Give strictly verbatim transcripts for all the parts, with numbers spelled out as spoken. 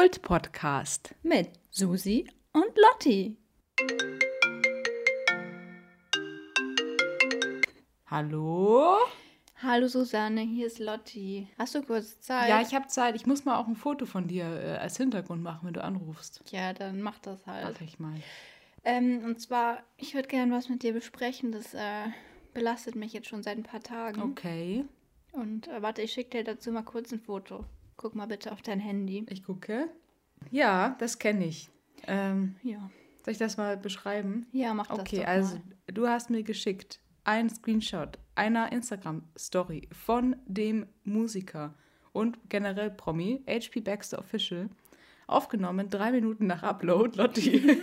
Kult-Podcast mit Susi und Lotti. Hallo? Hallo Susanne, hier ist Lotti. Hast du kurz Zeit? Ja, ich habe Zeit. Ich muss mal auch ein Foto von dir äh, als Hintergrund machen, wenn du anrufst. Ja, dann mach das halt. Mach ich mal. Ähm, und zwar, ich würde gerne was mit dir besprechen. Das äh, belastet mich jetzt schon seit ein paar Tagen. Okay. Und äh, warte, ich schicke dir dazu mal kurz ein Foto. Guck mal bitte auf dein Handy. Ich gucke. Ja, das kenne ich. Ähm, Ja. soll ich das mal beschreiben? Ja, mach das Okay, doch also mal. du hast mir geschickt ein Screenshot einer Instagram-Story von dem Musiker und generell Promi, H P Baxter Official, aufgenommen drei Minuten nach Upload, Lotti.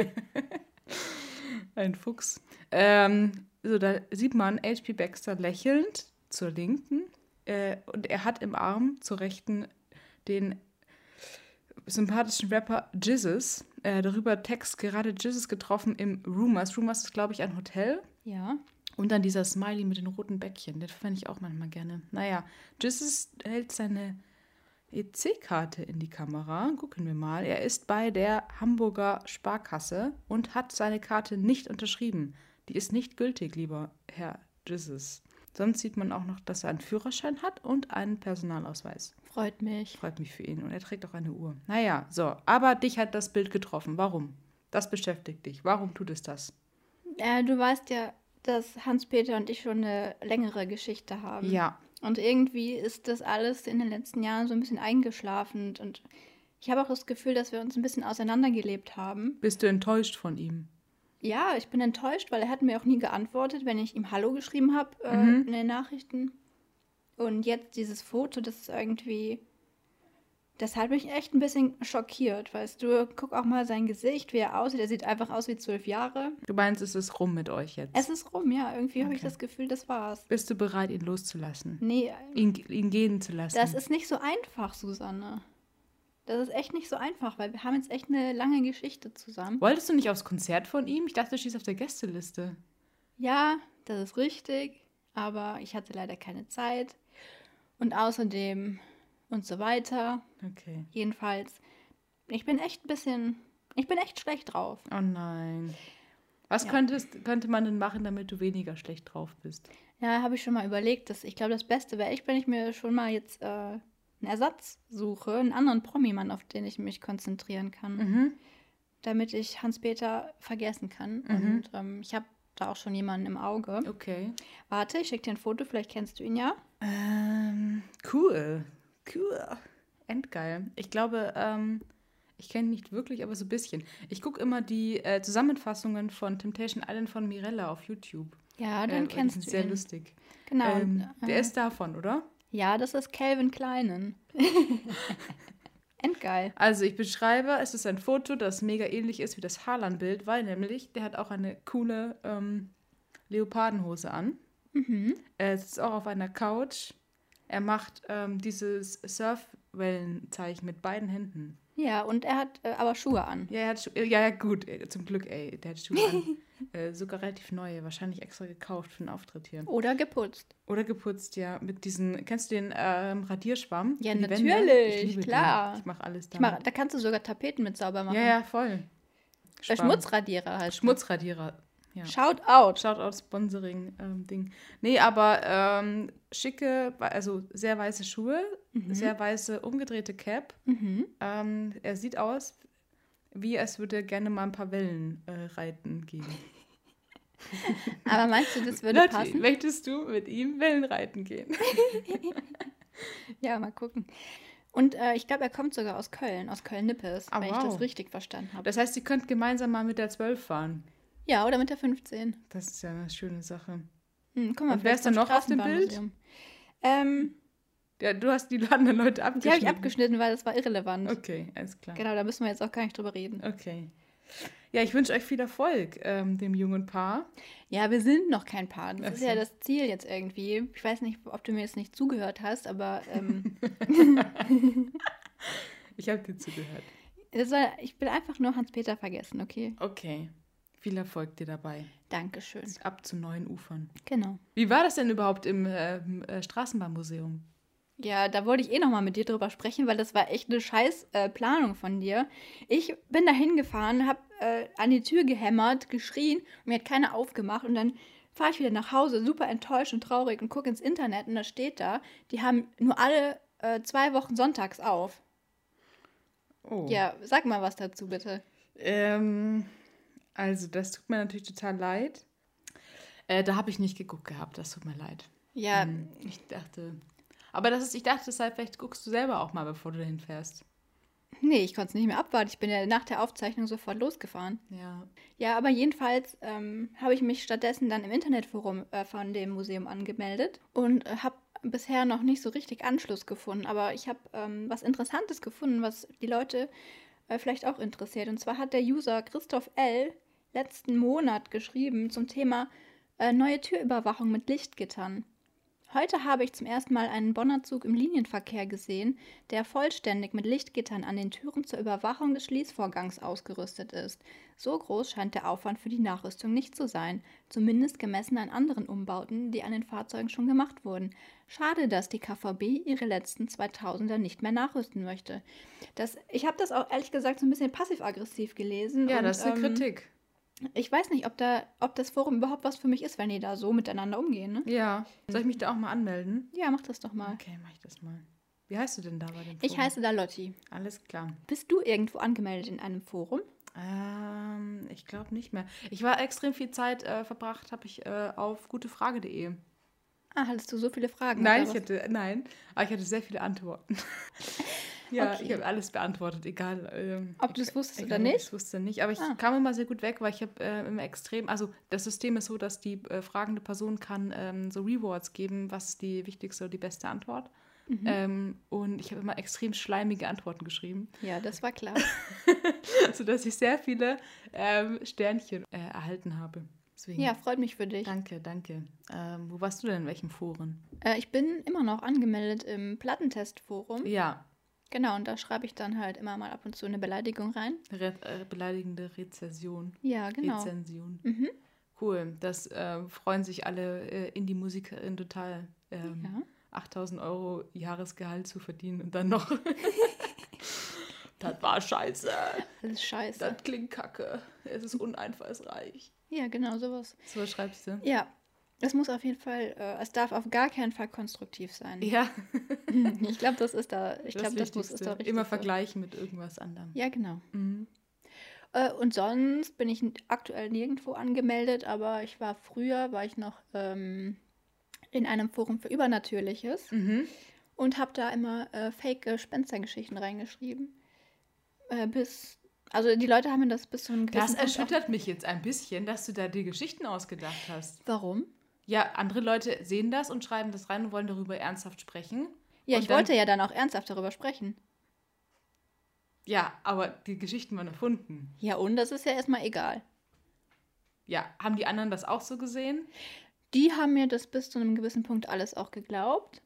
Ein Fuchs. Ähm, so, da sieht man H P Baxter lächelnd zur Linken äh, und er hat im Arm zur Rechten den sympathischen Rapper Jizzes. Äh, darüber Text gerade Jizzes getroffen im Rumors. Rumors ist, glaube ich, ein Hotel. Ja. Und dann dieser Smiley mit den roten Bäckchen. Den fände ich auch manchmal gerne. Naja, Jizzes hält seine E C-Karte in die Kamera. Gucken wir mal. Er ist bei der Hamburger Sparkasse und hat seine Karte nicht unterschrieben. Die ist nicht gültig, lieber Herr Jizzes. Sonst sieht man auch noch, dass er einen Führerschein hat und einen Personalausweis. Freut mich. Freut mich für ihn. Und er trägt auch eine Uhr. Naja, so. Aber dich hat das Bild getroffen. Warum? Das beschäftigt dich. Warum tut es das? Äh, du weißt ja, dass Hans-Peter und ich schon eine längere Geschichte haben. Ja. Und irgendwie ist das alles in den letzten Jahren so ein bisschen eingeschlafen. Und ich habe auch das Gefühl, dass wir uns ein bisschen auseinandergelebt haben. Bist du enttäuscht von ihm? Ja, ich bin enttäuscht, weil er hat mir auch nie geantwortet, wenn ich ihm Hallo geschrieben habe äh, Mhm. in den Nachrichten. Und jetzt dieses Foto, das ist irgendwie... Das hat mich echt ein bisschen schockiert, weißt du. Guck auch mal sein Gesicht, wie er aussieht. Er sieht einfach aus wie zwölf Jahre. Du meinst, es ist rum mit euch jetzt? Es ist rum, ja. Irgendwie habe ich Okay. das Gefühl, das war's. Bist du bereit, ihn loszulassen? Nee, Ihn, ihn gehen zu lassen? das ist nicht so einfach, Susanne. Das ist echt nicht so einfach, weil wir haben jetzt echt eine lange Geschichte zusammen. Wolltest du nicht aufs Konzert von ihm? Ich dachte, du stehst auf der Gästeliste. Ja, das ist richtig, aber ich hatte leider keine Zeit. Und außerdem und so weiter. Okay. Jedenfalls, ich bin echt ein bisschen, ich bin echt schlecht drauf. Oh nein. Was Ja. könntest, könnte man denn machen, damit du weniger schlecht drauf bist? Ja, habe ich schon mal überlegt, dass ich glaube, das Beste wäre echt, wenn ich mir schon mal jetzt äh, einen Ersatz suche, einen anderen Promi-Mann, auf den ich mich konzentrieren kann, Mhm. damit ich Hans-Peter vergessen kann. Mhm. Und ähm, ich habe da auch schon jemanden im Auge. Okay. Warte, ich schicke dir ein Foto, vielleicht kennst du ihn ja. Ähm, cool. Cool. Endgeil. Ich glaube, ähm, ich kenne ihn nicht wirklich, aber so ein bisschen. Ich gucke immer die äh, Zusammenfassungen von Temptation Island von Mirella auf YouTube. Ja, Äh, dann die kennst sind du sehr ihn. lustig. Genau. Ähm, und, der äh, ist davon, oder? ja, das ist Calvin Kleinen. Endgeil. Also ich beschreibe, es ist ein Foto, das mega ähnlich ist wie das Haaland-Bild, weil nämlich, der hat auch eine coole ähm, Leopardenhose an. Mhm. Er sitzt auch auf einer Couch. Er macht ähm, dieses Surfwellenzeichen mit beiden Händen. Ja, und er hat äh, aber Schuhe an. Ja, er hat Schu- ja, ja, gut, äh, zum Glück, ey, der hat Schuhe an. äh, sogar relativ neue, wahrscheinlich extra gekauft für den Auftritt hier. Oder geputzt. Oder geputzt, ja, mit diesen, kennst du den ähm, Radierschwamm? Ja, für die natürlich, Wände? Ich liebe klar. Den. Ich mache alles Ich damit. mach, da kannst du sogar Tapeten mit sauber machen. Ja, ja, voll. Äh, Schwamm. Schmutzradierer halt. Schmutzradierer. Ja. Shout out. Shoutout Sponsoring-Ding. Nee, aber ähm, schicke, also sehr weiße Schuhe, Mhm. sehr weiße umgedrehte Cap. Mhm. Ähm, er sieht aus, wie als würde er gerne mal ein paar Wellen äh, reiten gehen. Aber meinst du, das würde Lotti, passen? möchtest du mit ihm Wellen reiten gehen? Ja, mal gucken. Und äh, ich glaube, er kommt sogar aus Köln, aus Köln-Nippes, Ah, wenn ich wow. das richtig verstanden habe. Das heißt, ihr könnt gemeinsam mal mit der zwölf fahren. Ja, oder mit der fünfzehn. Das ist ja eine schöne Sache. Hm, guck mal, Und wer ist vielleicht da zum noch auf dem Bild? Straßenbahnmuseum. Ähm, Ja, du hast die anderen Leute die abgeschnitten. habe ich abgeschnitten, weil das war irrelevant. Okay, alles klar. Genau, da müssen wir jetzt auch gar nicht drüber reden. Okay. Ja, ich wünsche euch viel Erfolg, ähm, dem jungen Paar. Ja, wir sind noch kein Paar. Das Ach ist so. ja das Ziel jetzt irgendwie. Ich weiß nicht, ob du mir jetzt nicht zugehört hast, aber ähm, Ich habe dir zugehört. das war, ich will einfach nur Hans-Peter vergessen, okay? Okay. Viel Erfolg dir dabei. Dankeschön. Ab zu neuen Ufern. Genau. Wie war das denn überhaupt im äh, im, äh, Straßenbahnmuseum? Ja, da wollte ich eh nochmal mit dir drüber sprechen, weil das war echt eine scheiß äh, Planung von dir. Ich bin da hingefahren, hab äh, an die Tür gehämmert, geschrien und mir hat keiner aufgemacht. Und dann fahre ich wieder nach Hause, super enttäuscht und traurig und gucke ins Internet und da steht da, die haben nur alle äh, zwei Wochen sonntags auf. Oh. Ja, sag mal was dazu, bitte. Ähm, also, das tut mir natürlich total leid. Äh, da habe ich nicht geguckt gehabt, das tut mir leid. Ja, Hm, ich dachte... Aber das ist, ich dachte deshalb, vielleicht guckst du selber auch mal, bevor du dahin fährst. nee, ich konnte es nicht mehr abwarten. Ich bin ja nach der Aufzeichnung sofort losgefahren. Ja. Ja, aber jedenfalls ähm, habe ich mich stattdessen dann im Internetforum äh, von dem Museum angemeldet und äh, habe bisher noch nicht so richtig Anschluss gefunden. Aber ich habe ähm, was Interessantes gefunden, was die Leute äh, vielleicht auch interessiert. Und zwar hat der User Christoph L. letzten Monat geschrieben zum Thema äh, neue Türüberwachung mit Lichtgittern. Heute habe ich zum ersten Mal einen Bonner Zug im Linienverkehr gesehen, der vollständig mit Lichtgittern an den Türen zur Überwachung des Schließvorgangs ausgerüstet ist. So groß scheint der Aufwand für die Nachrüstung nicht zu sein, zumindest gemessen an anderen Umbauten, die an den Fahrzeugen schon gemacht wurden. Schade, dass die K V B ihre letzten zweitausender nicht mehr nachrüsten möchte. Das, ich habe das auch ehrlich gesagt so ein bisschen passiv-aggressiv gelesen. Ja, und, das ist eine ähm, Kritik. Ich weiß nicht, ob, da, ob das Forum überhaupt was für mich ist, wenn die da so miteinander umgehen. Ne? Ja. Soll ich mich da auch mal anmelden? Ja, mach das doch mal. Okay, mach ich das mal. Wie heißt du denn da bei dem Forum? Ich heiße da Lotti. Alles klar. Bist du irgendwo angemeldet in einem Forum? Ähm, ich glaube nicht mehr. Ich war extrem viel Zeit äh, verbracht, habe ich äh, auf gutefrage punkt de. Ah, hattest du so viele Fragen? Nein, oder ich was? hatte, nein, aber ich hatte sehr viele Antworten. Ja, Okay. ich habe alles beantwortet, egal. Ähm, Ob du es wusstest egal, oder ob nicht? Ich es wusste nicht, aber ich Ah. kam immer sehr gut weg, weil ich habe äh, immer extrem, also das System ist so, dass die äh, fragende Person kann ähm, so Rewards geben, was ist die wichtigste oder die beste Antwort. Mhm. Ähm, und ich habe immer extrem schleimige Antworten geschrieben, Ja, das war klar. sodass ich sehr viele ähm, Sternchen äh, erhalten habe. Deswegen, Ja, freut mich für dich. danke, danke. Ähm, wo warst du denn, in welchem Foren? Äh, ich bin immer noch angemeldet im Plattentest-Forum. Ja, Genau, und da schreibe ich dann halt immer mal ab und zu eine Beleidigung rein. Re äh, beleidigende Rezession. Ja, genau. Rezension. Mhm. Cool, das äh, freuen sich alle äh, Indie-Musikerinnen total, ähm, Ja. achttausend Euro Jahresgehalt zu verdienen und dann noch. Das war scheiße. Das ist scheiße. Das klingt kacke. Es ist uneinfallsreich. Ja, genau, sowas. So schreibst du? Ja, es muss auf jeden Fall, äh, es darf auf gar keinen Fall konstruktiv sein. Ja, Ich glaube, das ist da, ich glaube, das muss, ist Wichtigste. da richtig Immer so. vergleichen mit irgendwas anderem. Ja, genau. Mhm. Äh, und sonst bin ich n- aktuell nirgendwo angemeldet, aber ich war früher, war ich noch ähm, in einem Forum für Übernatürliches Mhm. und habe da immer äh, fake Gespenstergeschichten reingeschrieben. Äh, bis, also die Leute haben mir das bis zu einem Das gewissen Punkt erschüttert mich jetzt ein bisschen, dass du da die Geschichten ausgedacht hast. auch. Warum? Ja, andere Leute sehen das und schreiben das rein und wollen darüber ernsthaft sprechen. Ja, Und ich dann- wollte ja dann auch ernsthaft darüber sprechen. Ja, aber die Geschichten waren erfunden. Ja, und das ist ja erstmal egal. Ja, haben die anderen das auch so gesehen? Die haben mir das bis zu einem gewissen Punkt alles auch geglaubt.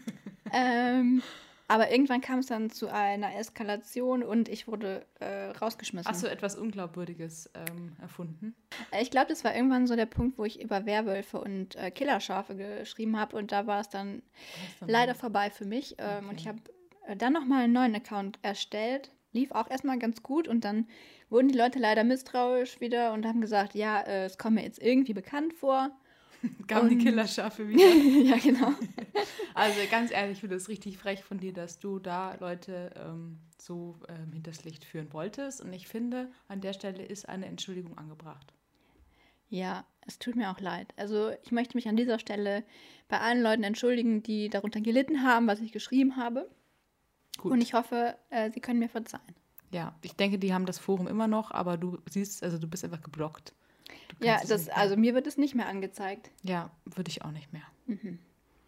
ähm, aber irgendwann kam es dann zu einer Eskalation und ich wurde äh, rausgeschmissen. Hast du etwas Unglaubwürdiges ähm, erfunden? Ich glaube, das war irgendwann so der Punkt, wo ich über Werwölfe und äh, Killerschafe geschrieben habe und da war es dann leider vorbei für mich. Ähm, Okay. Und ich habe äh, dann nochmal einen neuen Account erstellt. Lief auch erstmal ganz gut und dann wurden die Leute leider misstrauisch wieder und haben gesagt, ja, äh, es kommt mir jetzt irgendwie bekannt vor. Kamen die Und- Killerschafe wieder. Ja, genau. Also ganz ehrlich, ich finde es richtig frech von dir, dass du da Leute ähm, so ähm, hinters Licht führen wolltest. Und ich finde, an der Stelle ist eine Entschuldigung angebracht. Ja, es tut mir auch leid. Also ich möchte mich an dieser Stelle bei allen Leuten entschuldigen, die darunter gelitten haben, was ich geschrieben habe. Gut. Und ich hoffe, äh, sie können mir verzeihen. Ja, ich denke, die haben das Forum immer noch, aber du siehst, also du bist einfach geblockt. Du Ja, kannst es das, nicht mehr. also mir wird es nicht mehr angezeigt. Ja, würde ich auch nicht mehr. Mhm.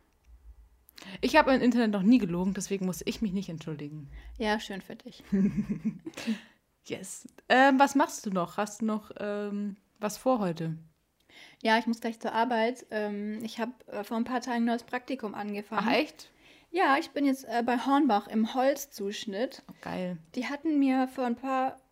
Ich habe im Internet noch nie gelogen, deswegen muss ich mich nicht entschuldigen. Ja, schön für dich. Yes. Ähm, was machst du noch? Hast du noch ähm, was vor heute? Ja, ich muss gleich zur Arbeit. Ähm, ich habe äh, vor ein paar Tagen ein neues Praktikum angefangen. Ach, echt? Ja, ich bin jetzt äh, bei Hornbach im Holzzuschnitt. Oh, geil. Die hatten mir vor ein paar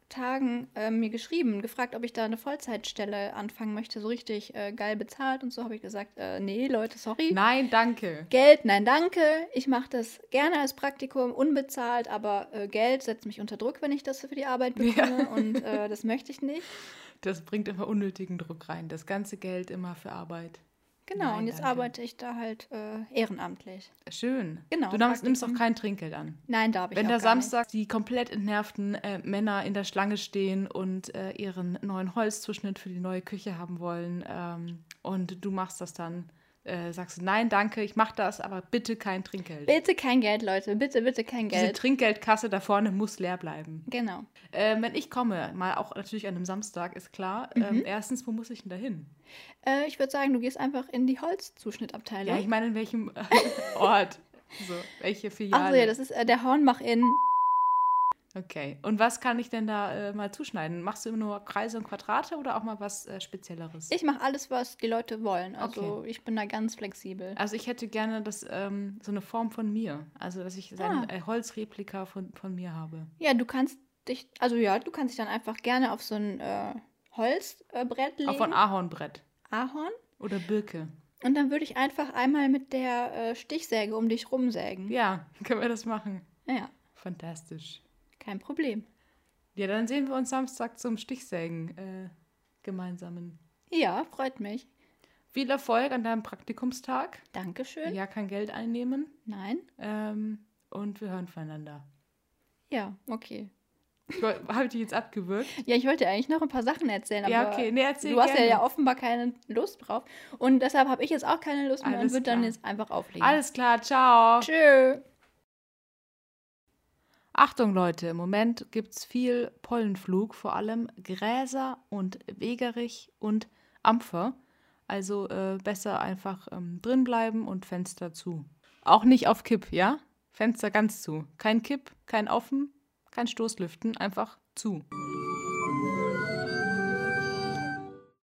Tagen äh, mir geschrieben, gefragt, ob ich da eine Vollzeitstelle anfangen möchte, so richtig äh, geil bezahlt und so. Habe ich gesagt, äh, nee, Leute, sorry. Nein, danke. Geld, nein, danke. Ich mache das gerne als Praktikum, unbezahlt, aber äh, Geld setzt mich unter Druck, wenn ich das für die Arbeit bekomme Ja. und äh, das möchte ich nicht. Das bringt immer unnötigen Druck rein. Das ganze Geld immer für Arbeit. Genau, Nein, und jetzt danke. arbeite ich da halt äh, ehrenamtlich. Schön. Genau, Du nimmst, nimmst auch Praktikum. kein Trinkgeld an. Nein, darf ich Wenn auch da gar Samstag die komplett entnervten äh, Männer in der Schlange stehen und äh, ihren neuen Holzzuschnitt für die neue Küche haben wollen ähm, und du machst das dann, äh, sagst du, nein, danke, ich mach das, aber bitte kein Trinkgeld. nicht. Bitte kein Geld, Leute, bitte, bitte kein Diese Geld. Trinkgeldkasse da vorne muss leer bleiben. Genau. Äh, wenn ich komme, mal auch natürlich an einem Samstag, ist klar, Mhm. ähm, erstens, wo muss ich denn da hin? Äh, ich würde sagen, du gehst einfach in die Holzzuschnittabteilung. Ja, ich meine, in welchem Ort? So, welche Filiale? Achso, ja, das ist äh, der Hornbach in. Okay. Und was kann ich denn da äh, mal zuschneiden? Machst du immer nur Kreise und Quadrate oder auch mal was äh, Spezielleres? Ich mache alles, was die Leute wollen. Also ich bin da ganz flexibel. Also ich hätte gerne das, ähm, so eine Form von mir. Also, dass ich ein Ah. äh, Holzreplika von, von mir habe. Ja, du kannst dich, also ja, du kannst dich dann einfach gerne auf so ein äh, Holzbrett legen. Auch von Ahornbrett Ahorn. oder Birke. Und dann würde ich einfach einmal mit der äh, Stichsäge um dich rumsägen. Ja, können wir das machen. Ja, Fantastisch. kein Problem. Ja, dann sehen wir uns Samstag zum Stichsägen äh, gemeinsamen. Ja, freut mich. Viel Erfolg an deinem Praktikumstag. Dankeschön. Ja, kein Geld einnehmen. Nein? Ähm, und wir hören voneinander. Ja, okay. Habe ich dich jetzt abgewürgt? Ja, ich wollte dir eigentlich noch ein paar Sachen erzählen, aber Ja, okay. Nee, erzähl du hast ja, gerne. ja offenbar keine Lust drauf. Und deshalb habe ich jetzt auch keine Lust mehr Alles und würde dann klar. jetzt einfach auflegen. Alles klar, ciao. Tschö. Achtung, Leute, im Moment gibt es viel Pollenflug, vor allem Gräser und Wegerich und Ampfer. Also äh, besser einfach ähm, drin bleiben und Fenster zu. Auch nicht auf Kipp, ja? Fenster ganz zu. Kein Kipp, kein Offen, kein Stoßlüften, einfach zu.